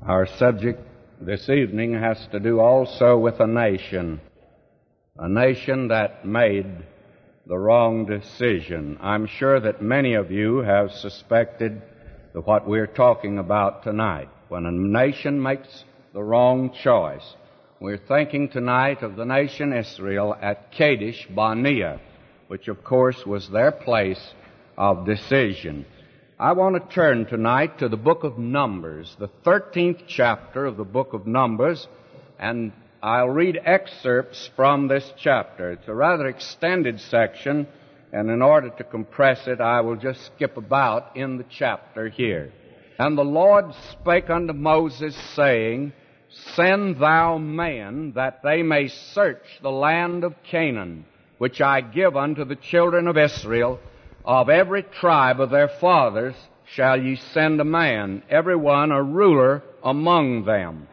Our subject this evening has to do also with a nation that made the wrong decision. I'm sure that many of you have suspected that what we're talking about tonight, when a nation makes the wrong choice. We're thinking tonight of the nation Israel at Kadesh Barnea, which of course was their place of decision. I want to turn tonight to the book of Numbers, the 13th chapter of the book of Numbers, and I'll read excerpts from this chapter. It's a rather extended section, and in order to compress it, I will just skip about in the chapter here. And the Lord spake unto Moses, saying, Send thou men, that they may search the land of Canaan, which I give unto the children of Israel. Of every tribe of their fathers shall ye send a man, every one a ruler among them.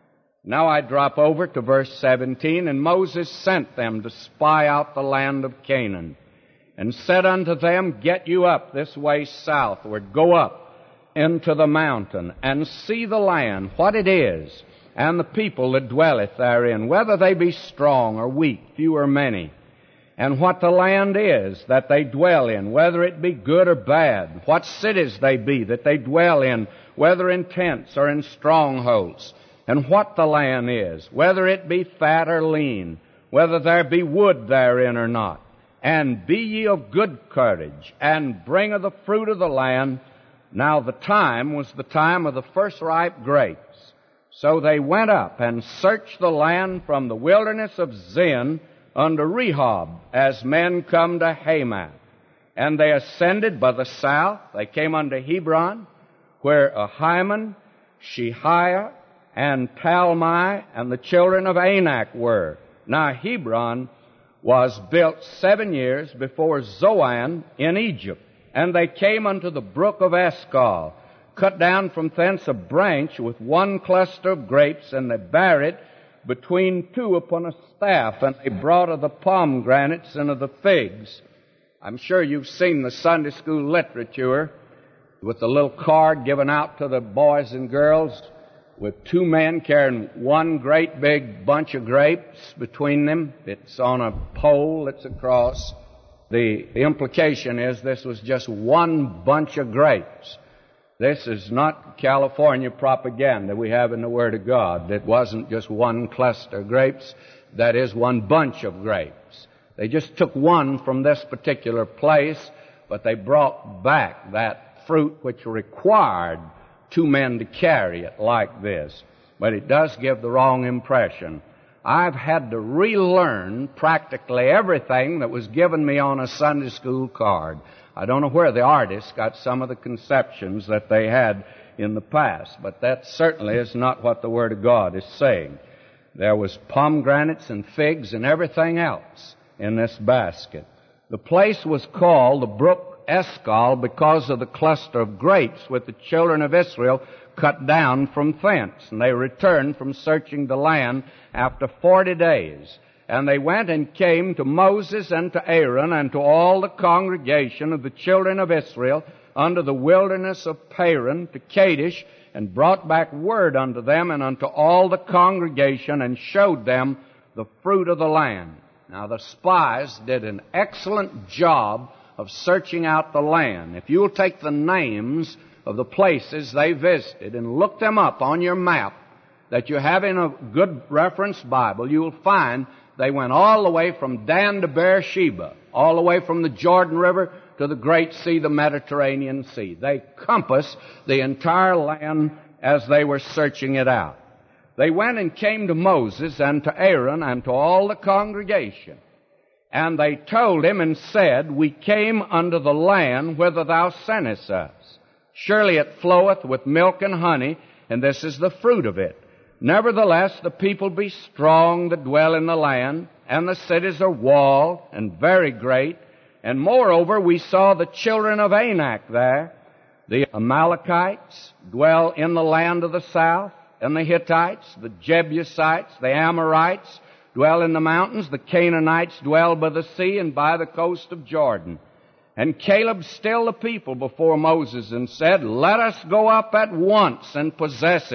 Now I drop over to verse 17. And Moses sent them to spy out the land of Canaan, and said unto them, Get you up this way southward, go up into the mountain, and see the land, what it is, and the people that dwelleth therein, whether they be strong or weak, few or many. And what the land is that they dwell in, whether it be good or bad, what cities they be that they dwell in, whether in tents or in strongholds, and what the land is, whether it be fat or lean, whether there be wood therein or not. And be ye of good courage, and bring of the fruit of the land. Now the time was the time of the first ripe grapes. So they went up and searched the land from the wilderness of Zin unto Rehob, as men come to Hamath. And they ascended by the south. They came unto Hebron, where Ahiman, Shehiah, and Talmai, and the children of Anak were. Now Hebron was built 7 years before Zoan in Egypt. And they came unto the brook of Eshcol, cut down from thence a branch with one cluster of grapes, and they bare it between two upon a staff, and they brought of the pomegranates and of the figs. I'm sure you've seen the Sunday school literature with the little card given out to the boys and girls with two men carrying one great big bunch of grapes between them. It's on a pole that's across. The implication is this was just one bunch of grapes. This is not California propaganda we have in the Word of God. It wasn't just one cluster of grapes. That is one bunch of grapes. They just took one from this particular place, but they brought back that fruit which required two men to carry it like this. But it does give the wrong impression. I've had to relearn practically everything that was given me on a Sunday school card. I don't know where the artists got some of the conceptions that they had in the past, but that certainly is not what the Word of God is saying. There was pomegranates and figs and everything else in this basket. The place was called the brook Eshcol because of the cluster of grapes which the children of Israel cut down from thence. And they returned from searching the land after 40 days. And they went and came to Moses and to Aaron and to all the congregation of the children of Israel unto the wilderness of Paran to Kadesh, and brought back word unto them and unto all the congregation, and showed them the fruit of the land. Now the spies did an excellent job of searching out the land. If you'll take the names of the places they visited and look them up on your map that you have in a good reference Bible, you'll find they went all the way from Dan to Beersheba, all the way from the Jordan River to the Great Sea, the Mediterranean Sea. They compassed the entire land as they were searching it out. They went and came to Moses and to Aaron and to all the congregation. And they told him and said, We came unto the land whither thou sentest us. Surely it floweth with milk and honey, and this is the fruit of it. Nevertheless, the people be strong that dwell in the land, and the cities are walled and very great. And moreover, we saw the children of Anak there. The Amalekites dwell in the land of the south, and the Hittites, the Jebusites, the Amorites dwell in the mountains. The Canaanites dwell by the sea and by the coast of Jordan. And Caleb stilled the people before Moses and said, Let us go up at once and possess it,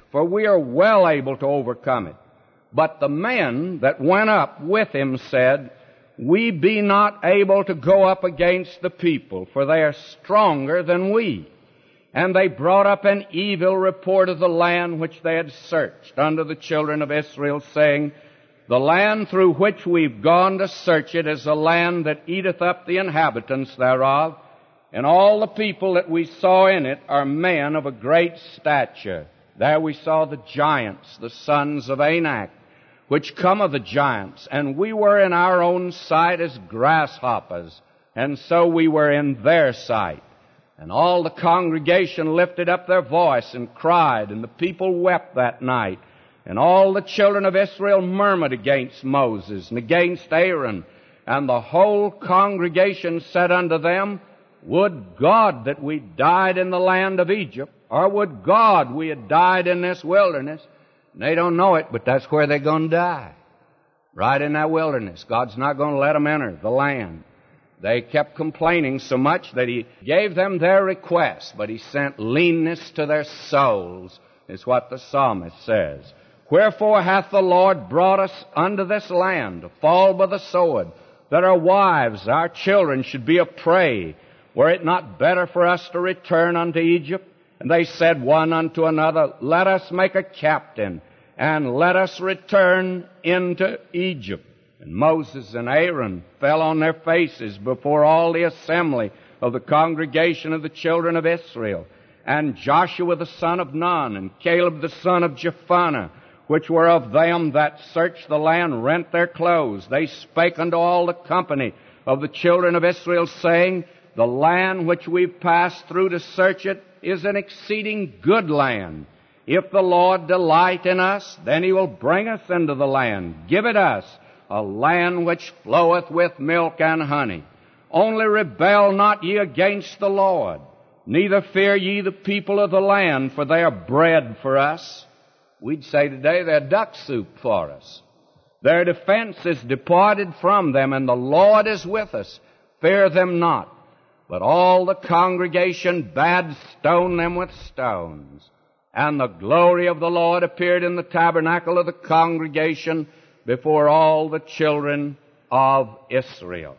for we are well able to overcome it. But the men that went up with him said, We be not able to go up against the people, for they are stronger than we. And they brought up an evil report of the land which they had searched unto the children of Israel, saying, The land through which we've gone to search it is a land that eateth up the inhabitants thereof, and all the people that we saw in it are men of a great stature. There we saw the giants, the sons of Anak, which come of the giants, and we were in our own sight as grasshoppers, and so we were in their sight. And all the congregation lifted up their voice and cried, and the people wept that night. And all the children of Israel murmured against Moses and against Aaron. And the whole congregation said unto them, Would God that we died in the land of Egypt, or would God we had died in this wilderness? And they don't know it, but that's where they're going to die. Right in that wilderness. God's not going to let them enter the land. They kept complaining so much that He gave them their request, but He sent leanness to their souls, is what the psalmist says. Wherefore hath the Lord brought us unto this land, to fall by the sword, that our wives, our children should be a prey. Were it not better for us to return unto Egypt? And they said one unto another, Let us make a captain, and let us return into Egypt. And Moses and Aaron fell on their faces before all the assembly of the congregation of the children of Israel. And Joshua the son of Nun, and Caleb the son of Jephunneh, which were of them that searched the land, rent their clothes. They spake unto all the company of the children of Israel, saying, The land which we've passed through to search it is an exceeding good land. If the Lord delight in us, then He will bring us into the land. Give it us, a land which floweth with milk and honey. Only rebel not ye against the Lord, neither fear ye the people of the land, for they are bread for us. We'd say today they're duck soup for us. Their defense is departed from them, and the Lord is with us. Fear them not. But all the congregation bade stone them with stones. And the glory of the Lord appeared in the tabernacle of the congregation before all the children of Israel.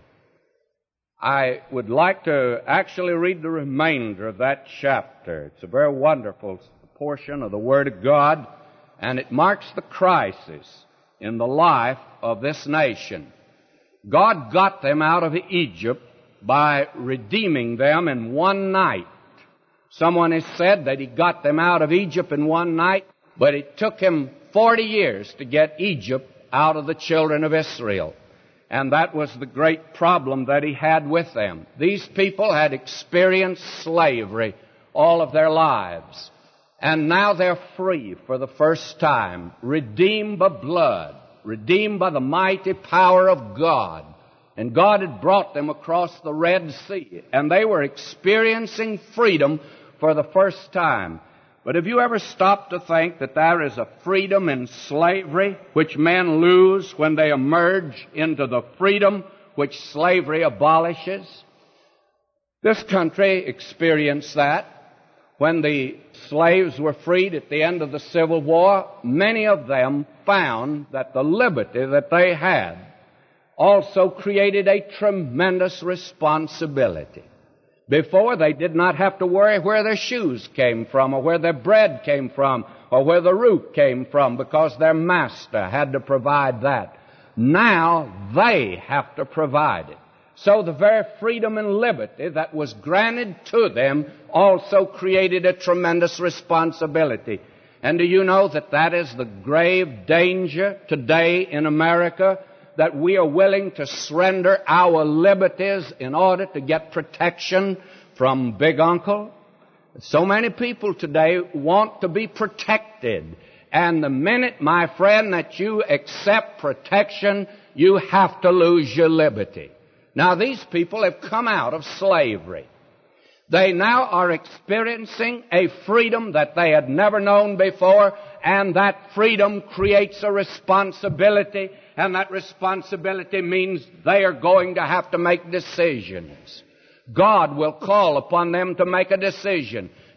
I would like to actually read the remainder of that chapter. It's a very wonderful portion of the Word of God, and it marks the crisis in the life of this nation. God got them out of Egypt by redeeming them in one night. Someone has said that He got them out of Egypt in one night, but it took Him 40 years to get Egypt out of the children of Israel. And that was the great problem that He had with them. These people had experienced slavery all of their lives. And now they're free for the first time, redeemed by blood, redeemed by the mighty power of God. And God had brought them across the Red Sea, and they were experiencing freedom for the first time. But have you ever stopped to think that there is a freedom in slavery which men lose when they emerge into the freedom which slavery abolishes? This country experienced that. When the slaves were freed at the end of the Civil War, many of them found that the liberty that they had also created a tremendous responsibility. Before, they did not have to worry where their shoes came from, or where their bread came from, or where the root came from, because their master had to provide that. Now they have to provide it. So the very freedom and liberty that was granted to them also created a tremendous responsibility. And do you know that that is the grave danger today in America, that we are willing to surrender our liberties in order to get protection from Big Uncle? So many people today want to be protected. And the minute, my friend, that you accept protection, you have to lose your liberty. Now, these people have come out of slavery. They now are experiencing a freedom that they had never known before, and that freedom creates a responsibility, and that responsibility means they are going to have to make decisions. God will call upon them to make a decision,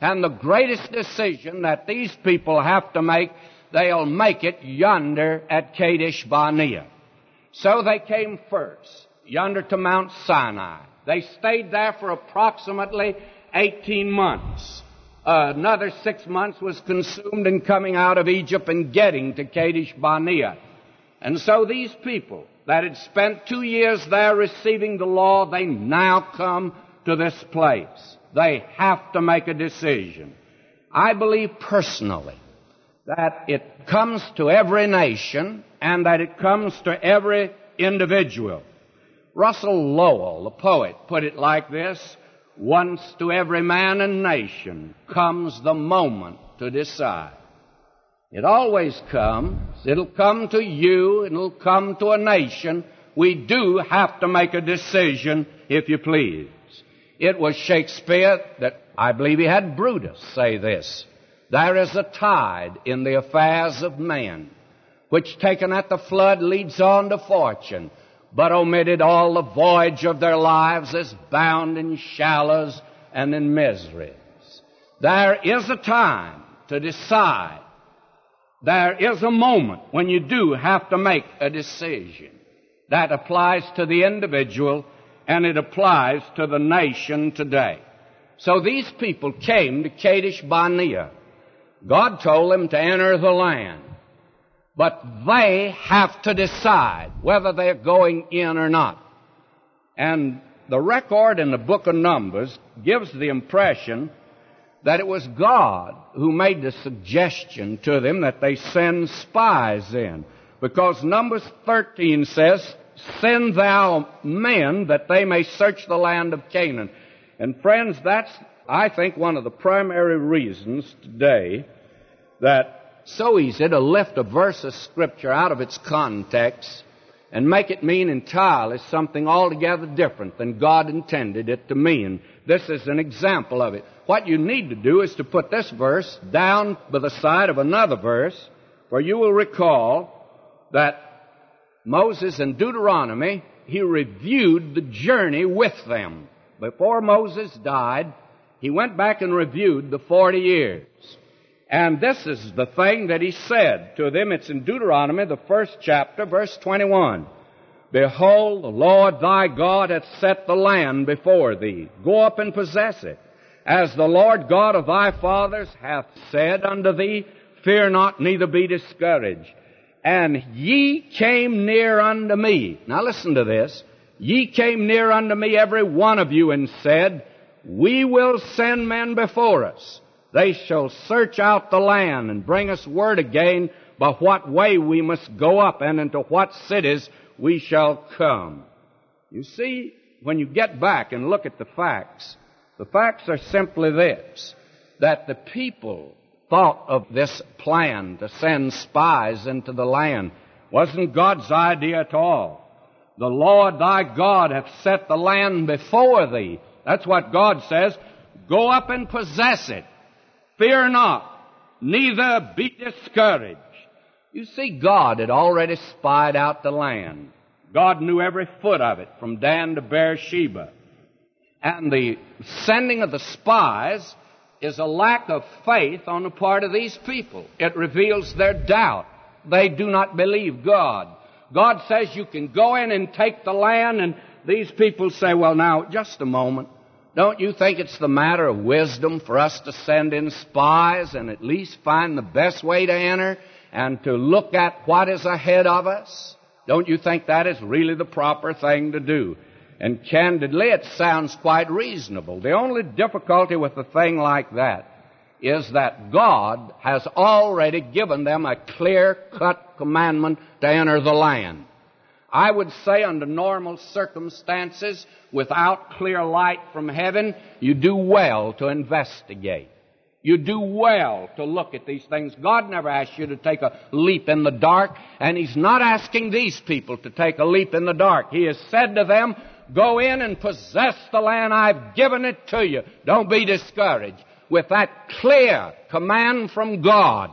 And the greatest decision that these people have to make, they'll make it yonder at Kadesh Barnea. So they came first, yonder to Mount Sinai. They stayed there for approximately 18 months. Another 6 months was consumed in coming out of Egypt and getting to Kadesh Barnea. And so these people that had spent 2 years there receiving the law, they now come to this place. They have to make a decision. I believe personally that it comes to every nation and that it comes to every individual. Russell Lowell, the poet, put it like this: once to every man and nation comes the moment to decide. It always comes. It'll come to you, and it'll come to a nation. We do have to make a decision, if you please. It was Shakespeare that, I believe he had Brutus say this: there is a tide in the affairs of men, which taken at the flood leads on to fortune, but omitted all the voyage of their lives is bound in shallows and in miseries. There is a time to decide. There is a moment when you do have to make a decision. That applies to the individual, and it applies to the nation today. So these people came to Kadesh Barnea. God told them to enter the land. But they have to decide whether they're going in or not. And the record in the book of Numbers gives the impression that it was God who made the suggestion to them that they send spies in. Because Numbers 13 says, send thou men that they may search the land of Canaan. And friends, that's, I think, one of the primary reasons today that so easy to lift a verse of Scripture out of its context and make it mean entirely something altogether different than God intended it to mean. This is an example of it. What you need to do is to put this verse down by the side of another verse, for you will recall that Moses in Deuteronomy, he reviewed the journey with them. Before Moses died, he went back and reviewed the 40 years. And this is the thing that he said to them. It's in Deuteronomy, the 1st chapter, verse 21. Behold, the Lord thy God hath set the land before thee. Go up and possess it. As the Lord God of thy fathers hath said unto thee, fear not, neither be discouraged. And ye came near unto me. Now listen to this. Ye came near unto me, every one of you, and said, we will send men before us. They shall search out the land and bring us word again by what way we must go up and into what cities we shall come. You see, when you get back and look at the facts are simply this, that the people thought of this plan to send spies into the land. Wasn't God's idea at all. The Lord thy God hath set the land before thee. That's what God says. Go up and possess it. Fear not, neither be discouraged. You see, God had already spied out the land. God knew every foot of it, from Dan to Beersheba. And the sending of the spies is a lack of faith on the part of these people. It reveals their doubt. They do not believe God. God says you can go in and take the land, and these people say, well, now, just a moment. Don't you think it's the matter of wisdom for us to send in spies and at least find the best way to enter and to look at what is ahead of us? Don't you think that is really the proper thing to do? And candidly, it sounds quite reasonable. The only difficulty with a thing like that is that God has already given them a clear-cut commandment to enter the land. I would say under normal circumstances, without clear light from heaven, you do well to investigate. You do well to look at these things. God never asked you to take a leap in the dark, and He's not asking these people to take a leap in the dark. He has said to them, go in and possess the land. I've given it to you. Don't be discouraged. With that clear command from God,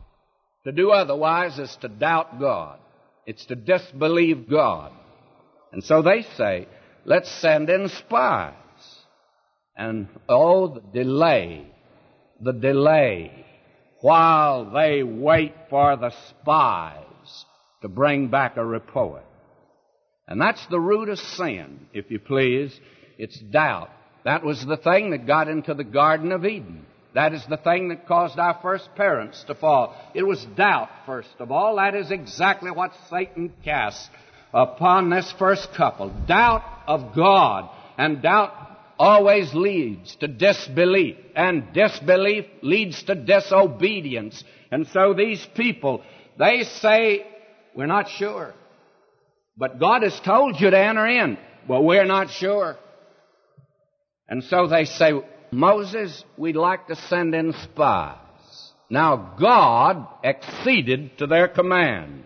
to do otherwise is to doubt God. It's to disbelieve God. And so they say, let's send in spies. And oh, the delay the delay, while they wait for the spies to bring back a report. And that's the root of sin, if you please. It's doubt. That was the thing that got into the Garden of Eden. That is the thing that caused our first parents to fall. It was doubt, first of all. That is exactly what Satan cast upon this first couple. Doubt of God. And doubt always leads to disbelief. And disbelief leads to disobedience. And so these people, they say, we're not sure. But God has told you to enter in. Well, we're not sure. And so they say, Moses, we'd like to send in spies. Now, God acceded to their command.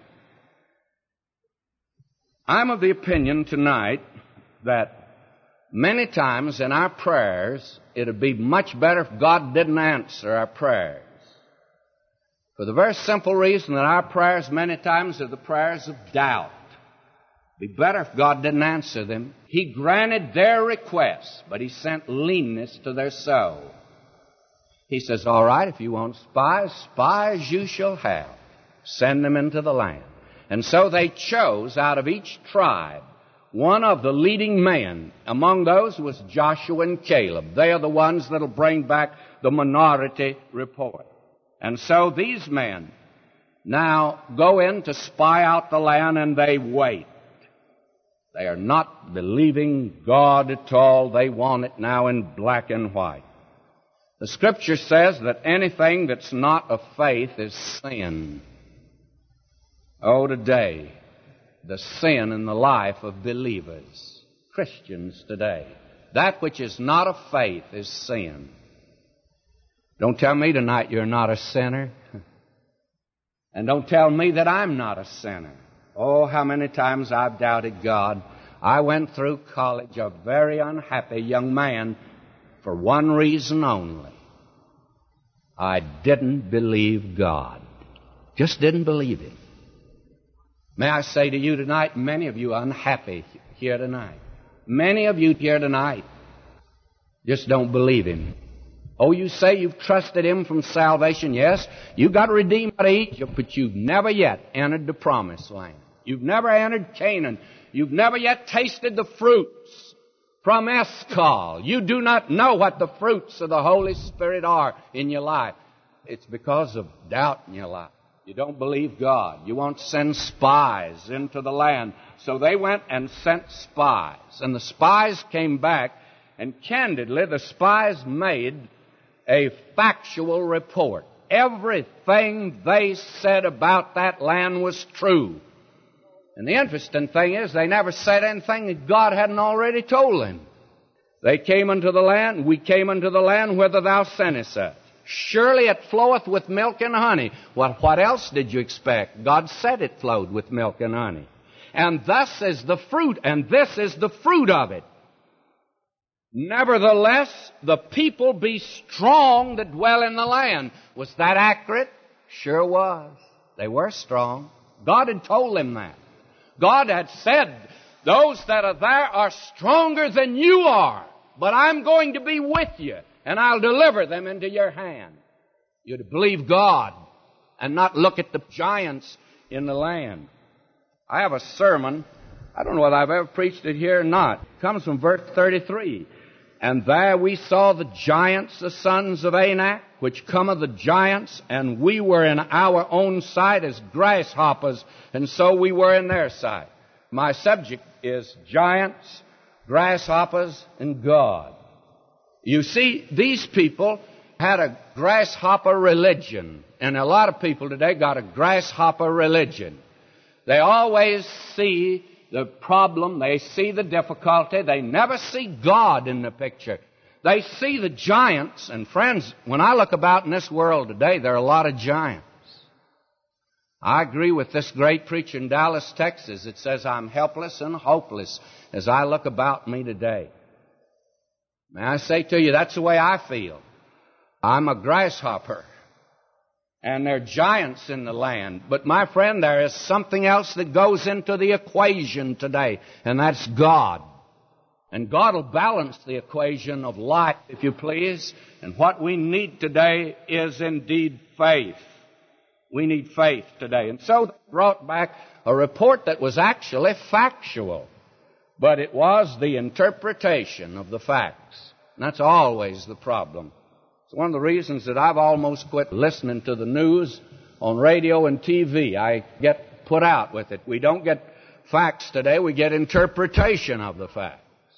I'm of the opinion tonight that many times in our prayers, it would be much better if God didn't answer our prayers. For the very simple reason that our prayers many times are the prayers of doubt. It'd be better if God didn't answer them. He granted their requests, but He sent leanness to their soul. He says, all right, if you want spies, spies you shall have. Send them into the land. And so they chose out of each tribe one of the leading men. Among those was Joshua and Caleb. They are the ones that will bring back the minority report. And so these men now go in to spy out the land, and they wait. They are not believing God at all. They want it now in black and white. The Scripture says that anything that's not of faith is sin. Oh, today, the sin in the life of believers, Christians today. That which is not of faith is sin. Don't tell me tonight you're not a sinner. And don't tell me that I'm not a sinner. Oh, how many times I've doubted God. I went through college a very unhappy young man for one reason only. I didn't believe God. Just didn't believe Him. May I say to you tonight, many of you are unhappy here tonight. Many of you here tonight just don't believe Him. Oh, you say you've trusted Him from salvation. Yes, you got redeemed out of Egypt, but you've never yet entered the promised land. You've never entered Canaan. You've never yet tasted the fruits from Eshcol. You do not know what the fruits of the Holy Spirit are in your life. It's because of doubt in your life. You don't believe God. You won't send spies into the land. So they went and sent spies. And the spies came back, and candidly, the spies made a factual report. Everything they said about that land was true. And the interesting thing is, they never said anything that God hadn't already told them. They came unto the land, we came unto the land whither thou sentest us. Surely it floweth with milk and honey. What else did you expect? God said it flowed with milk and honey. And thus is the fruit, and this is the fruit of it. Nevertheless, the people be strong that dwell in the land. Was that accurate? Sure was. They were strong. God had told them that. God had said, those that are there are stronger than you are, but I'm going to be with you, and I'll deliver them into your hand. You're to believe God and not look at the giants in the land. I have a sermon. I don't know whether I've ever preached it here or not. It comes from verse 33. And there we saw the giants, the sons of Anak, which come of the giants, and we were in our own sight as grasshoppers, and so we were in their sight. My subject is giants, grasshoppers, and God. You see, these people had a grasshopper religion, and a lot of people today got a grasshopper religion. They always see the problem, they see the difficulty, they never see God in the picture. They see the giants, and friends, when I look about in this world today, there are a lot of giants. I agree with this great preacher in Dallas, Texas. It says, I'm helpless and hopeless as I look about me today. May I say to you, that's the way I feel. I'm a grasshopper. And there are giants in the land. But my friend, there is something else that goes into the equation today, and that's God. And God will balance the equation of life, if you please. And what we need today is indeed faith. We need faith today. And so they brought back a report that was actually factual, but it was the interpretation of the facts. And that's always the problem. It's one of the reasons that I've almost quit listening to the news on radio and TV. I get put out with it. We don't get facts today, we get interpretation of the facts.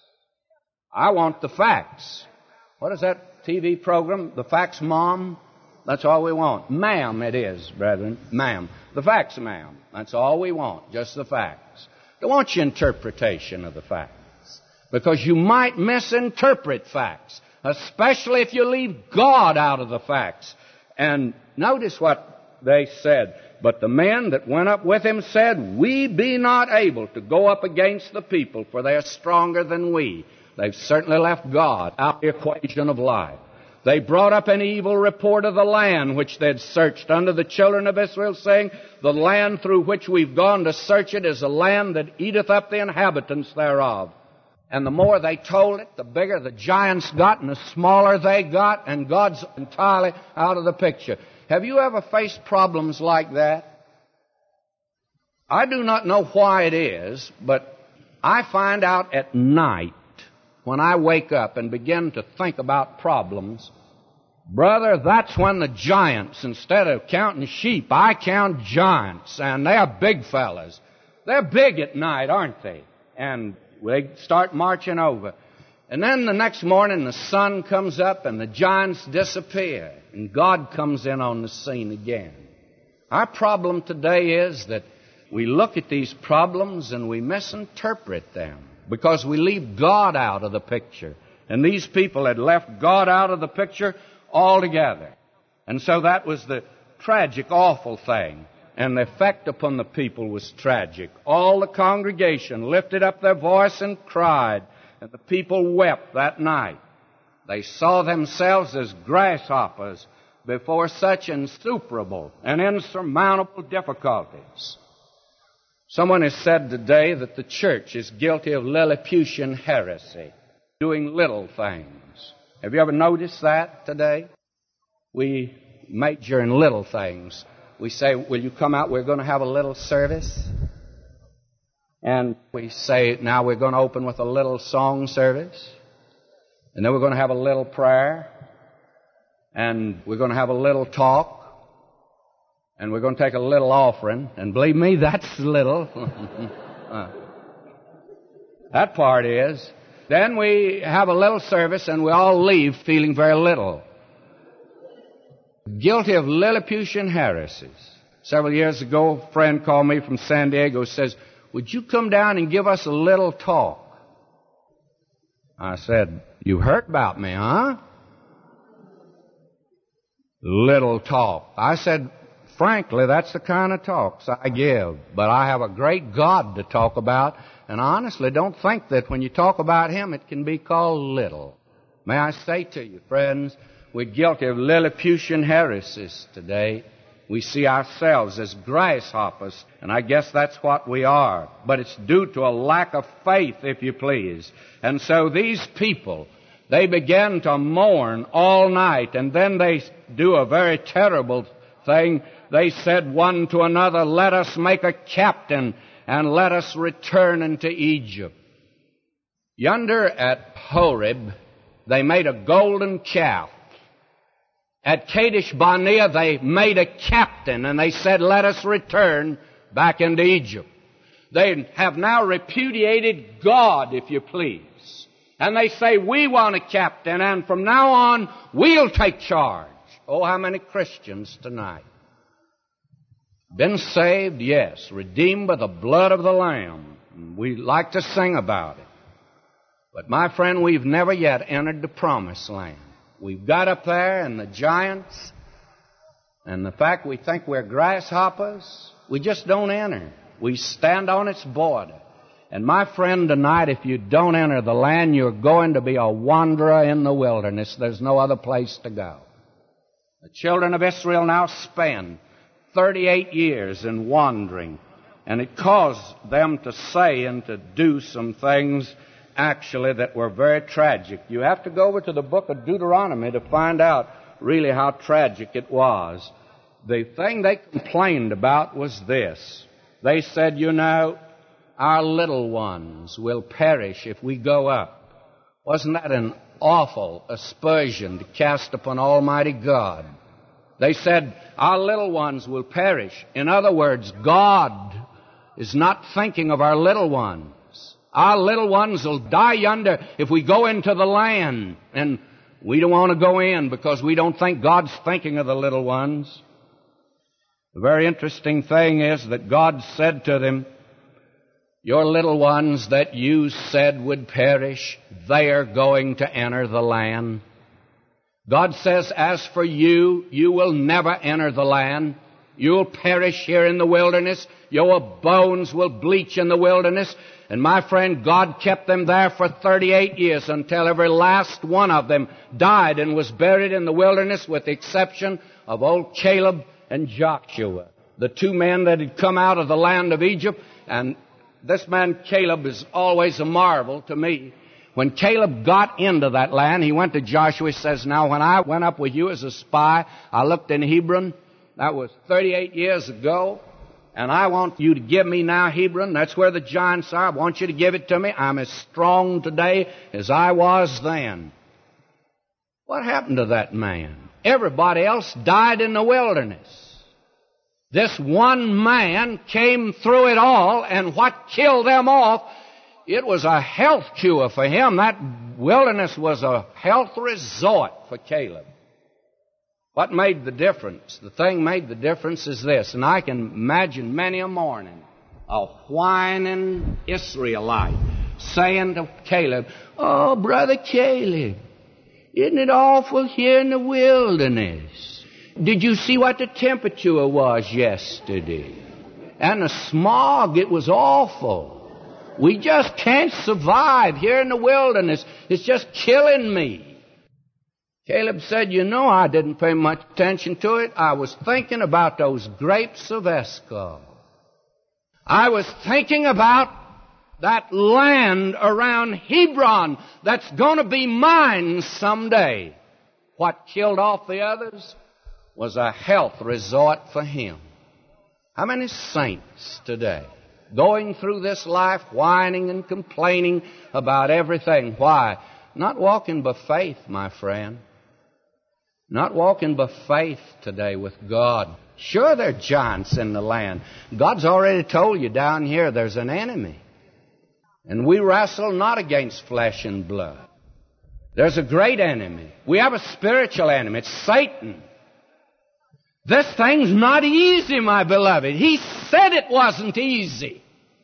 I want the facts. What is that TV program? The Facts Mom? That's all we want. Ma'am it is, brethren. Ma'am. The facts, ma'am. That's all we want. Just the facts. Don't want your interpretation of the facts. Because you might misinterpret facts. Especially if you leave God out of the facts. And notice what they said. But the men that went up with him said, we be not able to go up against the people, for they are stronger than we. They've certainly left God out of the equation of life. They brought up an evil report of the land which they'd searched unto the children of Israel, saying, the land through which we've gone to search it is a land that eateth up the inhabitants thereof. And the more they told it, the bigger the giants got and the smaller they got, and God's entirely out of the picture. Have you ever faced problems like that? I do not know why it is, but I find out at night, when I wake up and begin to think about problems, brother, that's when the giants, instead of counting sheep, I count giants, and they are big fellas. They're big at night, aren't they? And they start marching over. And then the next morning the sun comes up and the giants disappear, and God comes in on the scene again. Our problem today is that we look at these problems and we misinterpret them, because we leave God out of the picture. And these people had left God out of the picture altogether. And so that was the tragic, awful thing. And the effect upon the people was tragic. All the congregation lifted up their voice and cried. And the people wept that night. They saw themselves as grasshoppers before such insuperable and insurmountable difficulties. Someone has said today that the church is guilty of Lilliputian heresy, doing little things. Have you ever noticed that today? We major in little things. We say, will you come out? We're going to have a little service. And we say, now we're going to open with a little song service. And then we're going to have a little prayer. And we're going to have a little talk. And we're going to take a little offering. And believe me, that's little. That part is. Then we have a little service and we all leave feeling very little. Guilty of Lilliputian heresies. Several years ago, a friend called me from San Diego, says, would you come down and give us a little talk? I said, you heard about me, huh? Little talk. I said, frankly, that's the kind of talks I give. But I have a great God to talk about, and I honestly don't think that when you talk about Him, it can be called little. May I say to you, friends, we're guilty of Lilliputian heresies today. We see ourselves as grasshoppers, and I guess that's what we are. But it's due to a lack of faith, if you please. And so these people, they begin to mourn all night, and then they do a very terrible thing. They said one to another, let us make a captain, and let us return into Egypt. Yonder at Horeb, they made a golden calf. At Kadesh Barnea, they made a captain, and they said, let us return back into Egypt. They have now repudiated God, if you please. And they say, we want a captain, and from now on, we'll take charge. Oh, how many Christians tonight? Been saved? Yes. Redeemed by the blood of the Lamb. We like to sing about it. But my friend, we've never yet entered the promised land. We've got up there and the giants, and the fact we think we're grasshoppers, we just don't enter. We stand on its border. And my friend, tonight, if you don't enter the land, you're going to be a wanderer in the wilderness. There's no other place to go. The children of Israel now spend 38 years in wandering, and it caused them to say and to do some things actually that were very tragic. You have to go over to the book of Deuteronomy to find out really how tragic it was. The thing they complained about was this. They said, you know, our little ones will perish if we go up. Wasn't that an awful aspersion to cast upon Almighty God? They said, our little ones will perish. In other words, God is not thinking of our little ones. Our little ones will die yonder if we go into the land. And we don't want to go in because we don't think God's thinking of the little ones. The very interesting thing is that God said to them, your little ones that you said would perish, they are going to enter the land. God says, as for you, you will never enter the land. You'll perish here in the wilderness. Your bones will bleach in the wilderness. And my friend, God kept them there for 38 years until every last one of them died and was buried in the wilderness, with the exception of old Caleb and Joshua, the two men that had come out of the land of Egypt. And this man Caleb is always a marvel to me. When Caleb got into that land, he went to Joshua. He says, now when I went up with you as a spy, I looked in Hebron. That was 38 years ago. And I want you to give me now Hebron. That's where the giants are. I want you to give it to me. I'm as strong today as I was then. What happened to that man? Everybody else died in the wilderness. This one man came through it all, and what killed them off, it was a health cure for him. That wilderness was a health resort for Caleb. What made the difference? The thing made the difference is this, and I can imagine many a morning a whining Israelite saying to Caleb, oh, Brother Caleb, isn't it awful here in the wilderness? Did you see what the temperature was yesterday? And the smog, it was awful. We just can't survive here in the wilderness. It's just killing me. Caleb said, you know, I didn't pay much attention to it. I was thinking about those grapes of Eshcol. I was thinking about that land around Hebron that's going to be mine someday. What killed off the others was a health resort for him. How many saints today going through this life whining and complaining about everything? Why? Not walking by faith, my friend. Not walking by faith today with God. Sure, there are giants in the land. God's already told you down here there's an enemy. And we wrestle not against flesh and blood. There's a great enemy. We have a spiritual enemy. It's Satan. This thing's not easy, my beloved. He said it wasn't easy.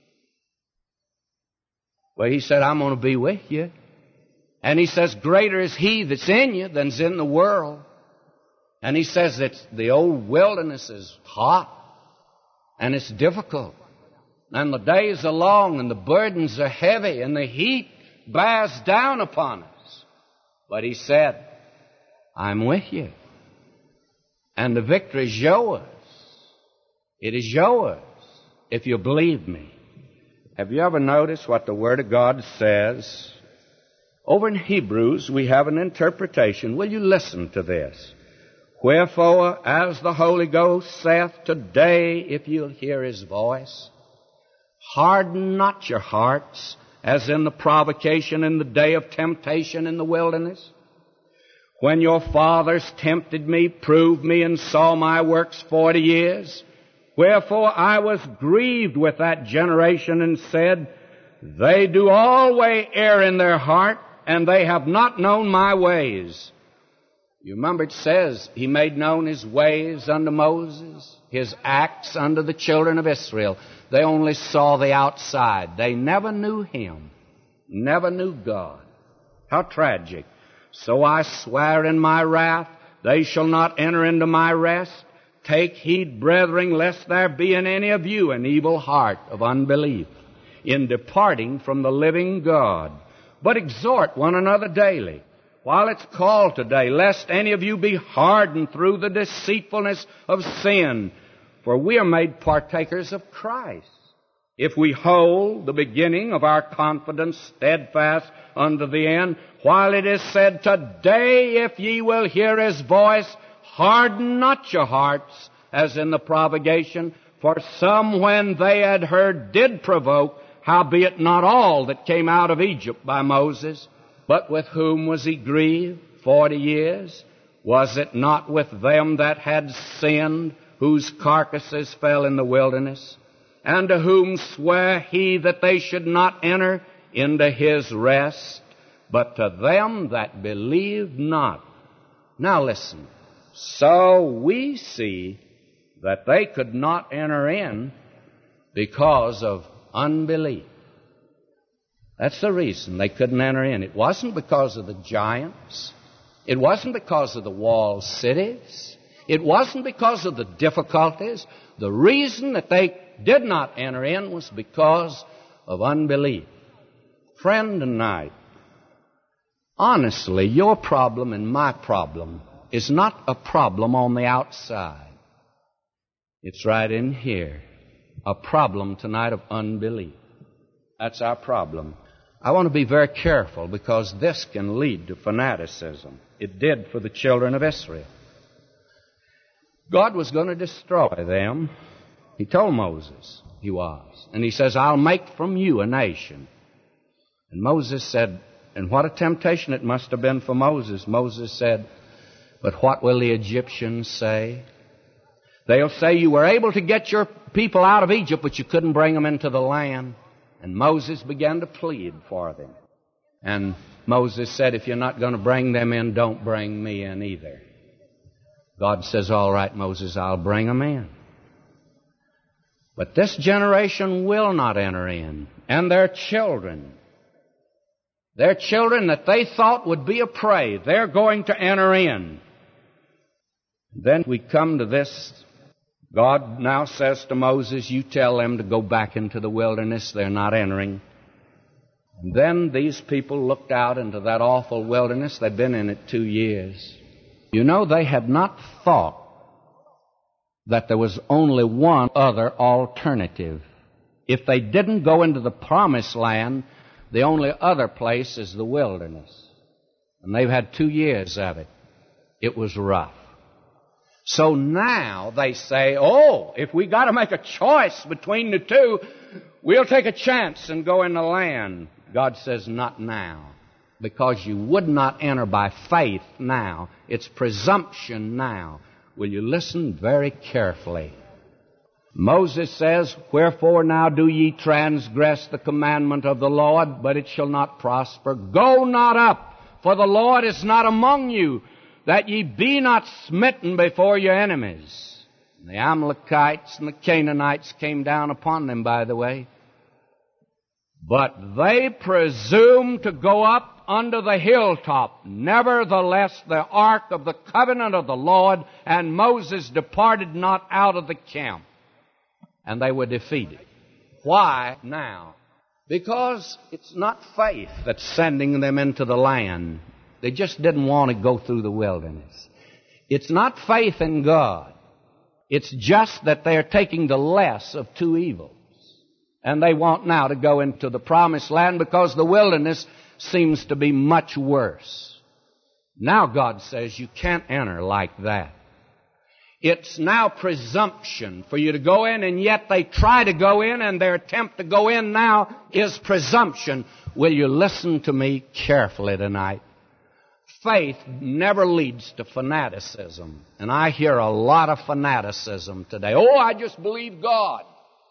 Well, he said, I'm going to be with you. And he says, greater is he that's in you than's in the world. And he says that the old wilderness is hot and it's difficult. And the days are long and the burdens are heavy and the heat bears down upon us. But he said, I'm with you. And the victory is yours. It is yours if you believe me. Have you ever noticed what the Word of God says? Over in Hebrews, we have an interpretation. Will you listen to this? Wherefore, as the Holy Ghost saith, today, if you'll hear His voice, harden not your hearts, as in the provocation in the day of temptation in the wilderness. When your fathers tempted me, proved me, and saw my works 40 years. Wherefore I was grieved with that generation and said, they do always err in their heart, and they have not known my ways. You remember it says, He made known His ways unto Moses, His acts unto the children of Israel. They only saw the outside. They never knew Him, never knew God. How tragic. So I swear in my wrath, they shall not enter into my rest. Take heed, brethren, lest there be in any of you an evil heart of unbelief, in departing from the living God. But exhort one another daily, while it's called today, lest any of you be hardened through the deceitfulness of sin. For we are made partakers of Christ, if we hold the beginning of our confidence steadfast unto the end, while it is said, Today, if ye will hear His voice, harden not your hearts, as in the provocation. For some, when they had heard, did provoke, howbeit not all that came out of Egypt by Moses. But with whom was He grieved 40 years? Was it not with them that had sinned, whose carcasses fell in the wilderness? And to whom sware He that they should not enter into His rest, but to them that believed not? Now listen. So we see that they could not enter in because of unbelief. That's the reason they couldn't enter in. It wasn't because of the giants. It wasn't because of the walled cities. It wasn't because of the difficulties. The reason that they did not enter in was because of unbelief. Friend, tonight, honestly, your problem and my problem is not a problem on the outside. It's right in here. A problem tonight of unbelief. That's our problem. I want to be very careful because this can lead to fanaticism. It did for the children of Israel. God was going to destroy them. He told Moses He was. And He says, I'll make from you a nation. And Moses said, and what a temptation it must have been for Moses. Moses said, but what will the Egyptians say? They'll say you were able to get your people out of Egypt, but you couldn't bring them into the land. And Moses began to plead for them. And Moses said, if you're not going to bring them in, don't bring me in either. God says, all right, Moses, I'll bring them in. But this generation will not enter in. And their children that they thought would be a prey, they're going to enter in. Then we come to this. God now says to Moses, you tell them to go back into the wilderness. They're not entering. And then these people looked out into that awful wilderness. They'd been in it 2 years. You know, they had not thought that there was only one other alternative. If they didn't go into the promised land, the only other place is the wilderness. And they've had 2 years of it. It was rough. So now they say, if we got to make a choice between the two, we'll take a chance and go in the land. God says, not now, because you would not enter by faith now. It's presumption now. Will you listen very carefully? Moses says, wherefore now do ye transgress the commandment of the Lord, but it shall not prosper. Go not up, for the Lord is not among you, that ye be not smitten before your enemies. And the Amalekites and the Canaanites came down upon them, by the way. But they presumed to go up under the hilltop. Nevertheless, the ark of the covenant of the Lord and Moses departed not out of the camp. And they were defeated. Why now? Because it's not faith that's sending them into the land. They just didn't want to go through the wilderness. It's not faith in God. It's just that they're taking the less of two evils. And they want now to go into the promised land because the wilderness seems to be much worse. Now God says you can't enter like that. It's now presumption for you to go in, and yet they try to go in, and their attempt to go in now is presumption. Will you listen to me carefully tonight? Faith never leads to fanaticism. And I hear a lot of fanaticism today. I just believe God.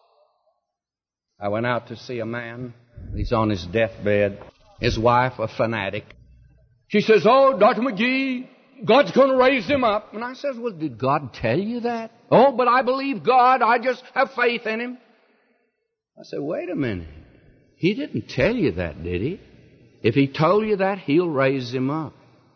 I went out to see a man. He's on his deathbed. His wife, a fanatic. She says, Dr. McGee, God's going to raise him up. And I says, well, did God tell you that? But I believe God. I just have faith in Him. I said, wait a minute. He didn't tell you that, did He? If He told you that, He'll raise him up.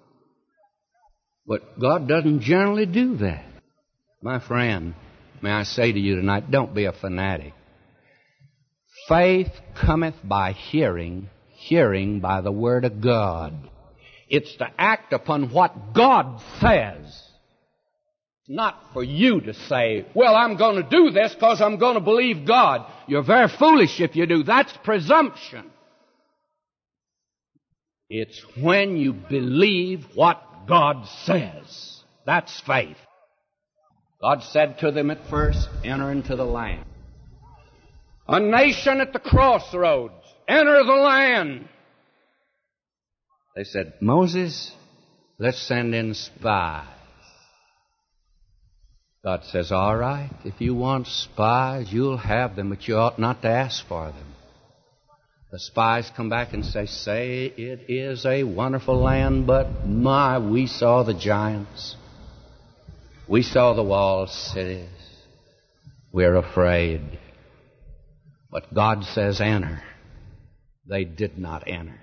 But God doesn't generally do that. My friend, may I say to you tonight, don't be a fanatic. Faith cometh by hearing, hearing by the Word of God. It's to act upon what God says. It's not for you to say, well, I'm going to do this because I'm going to believe God. You're very foolish if you do. That's presumption. It's when you believe what God says. That's faith. God said to them at first, enter into the land. A nation at the crossroads, enter the land. They said, Moses, let's send in spies. God says, all right, if you want spies, you'll have them, but you ought not to ask for them. The spies come back and say it is a wonderful land, but my, we saw the giants. We saw the walled cities. We're afraid. But God says, enter. They did not enter.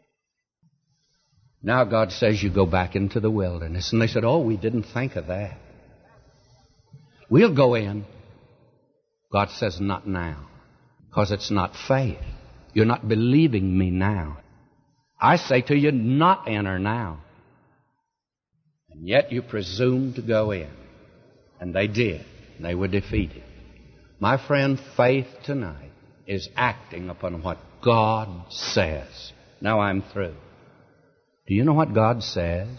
Now God says, you go back into the wilderness. And they said, oh, we didn't think of that. We'll go in. God says, not now. Because it's not faith. You're not believing me now. I say to you, not enter now. And yet you presume to go in. And they did. They were defeated. My friend, faith tonight is acting upon what God says. Now I'm through. Do you know what God says?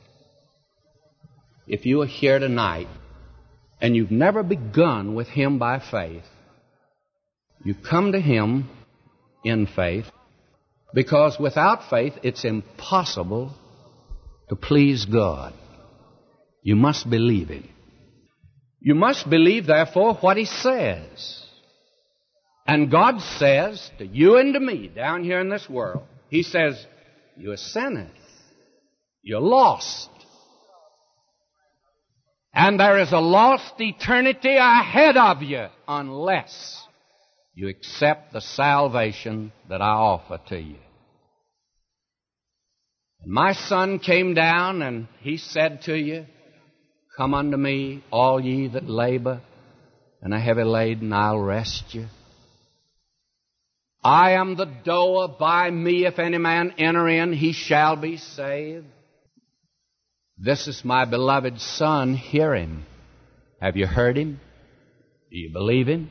If you are here tonight and you've never begun with Him by faith, you come to Him in faith, because without faith it's impossible to please God. You must believe Him. You must believe, therefore, what He says. And God says to you and to me down here in this world, He says, you're sinners. You're lost. And there is a lost eternity ahead of you unless you accept the salvation that I offer to you. And my Son came down and He said to you, come unto me, all ye that labor and are heavy laden, I'll rest you. I am the door. By me, if any man enter in, he shall be saved. This is my beloved Son, hear Him. Have you heard Him? Do you believe Him?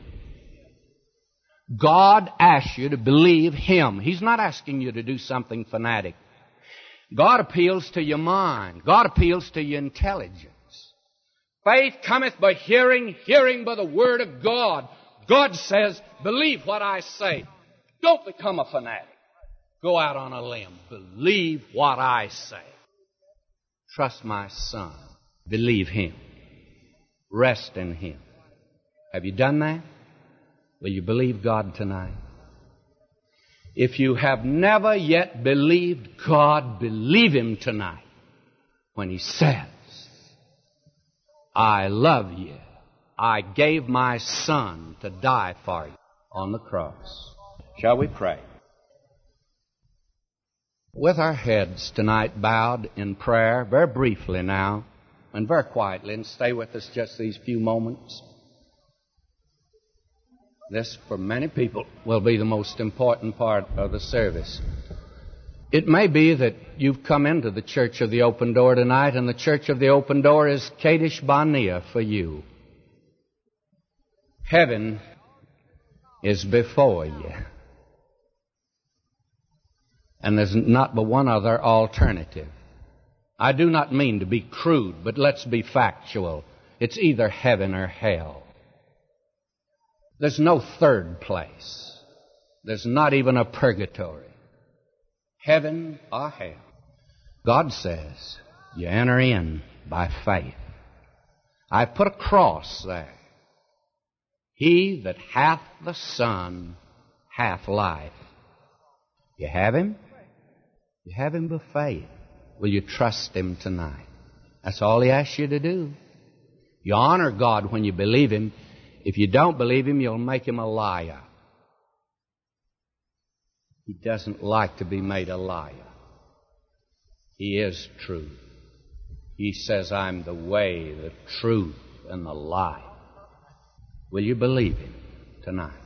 God asks you to believe Him. He's not asking you to do something fanatic. God appeals to your mind. God appeals to your intelligence. Faith cometh by hearing, hearing by the Word of God. God says, believe what I say. Don't become a fanatic. Go out on a limb. Believe what I say. Trust my Son. Believe Him. Rest in Him. Have you done that? Will you believe God tonight? If you have never yet believed God, believe Him tonight when He says, I love you. I gave my Son to die for you on the cross. Shall we pray? With our heads tonight bowed in prayer, very briefly now, and very quietly, and stay with us just these few moments. This, for many people, will be the most important part of the service. It may be that you've come into the Church of the Open Door tonight, and the Church of the Open Door is Kadesh Barnea for you. Heaven is before you. And there's not but one other alternative. I do not mean to be crude, but let's be factual. It's either heaven or hell. There's no third place. There's not even a purgatory. Heaven or hell. God says you enter in by faith. I put a cross there. He that hath the Son hath life. You have Him? You have Him by faith. Will you trust Him tonight? That's all He asks you to do. You honor God when you believe Him. If you don't believe Him, you'll make Him a liar. He doesn't like to be made a liar. He is truth. He says, I'm the way, the truth, and the life. Will you believe Him tonight?